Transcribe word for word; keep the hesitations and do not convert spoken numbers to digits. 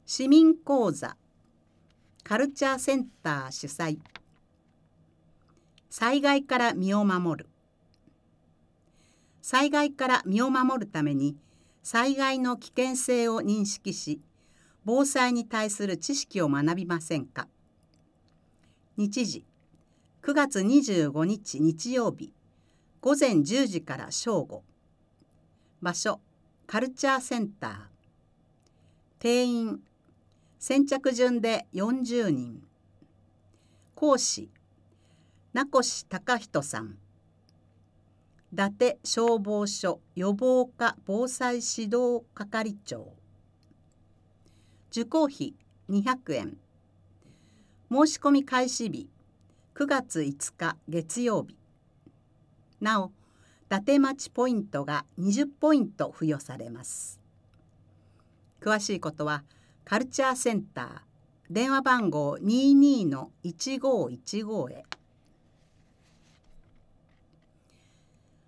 市民講座カルチャーセンター主催。災害から身を守る。災害から身を守るために災害の危険性を認識し、防災に対する知識を学びませんか。日時くがつにじゅうごにち日曜日ごぜんじゅうじから正午。場所カルチャーセンター。定員先着順でよんじゅうにん。講師名越隆人さん。伊達消防署予防課防災指導係長。受講費にひゃくえん。申し込み開始日くがついつか月曜日。なお、伊達町ポイントがにじゅうポイント付与されます。詳しいことはカルチャーセンター電話番号 にじゅうにのいちごいちご へ。